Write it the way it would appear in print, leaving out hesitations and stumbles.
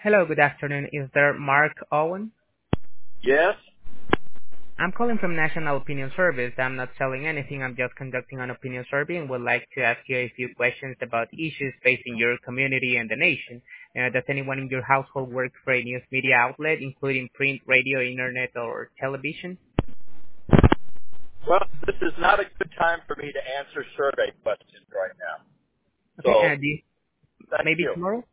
Hello, good afternoon. Is there Mark Owen? Yes. I'm calling from National Opinion Service. I'm not selling anything. I'm just conducting an opinion survey and would like to ask you a few questions about issues facing your community and the nation. Does anyone in your household work for a news media outlet, including print, radio, internet, or television? Well, this is not a good time for me to answer survey questions right now. Okay, So, thank maybe you. tomorrow?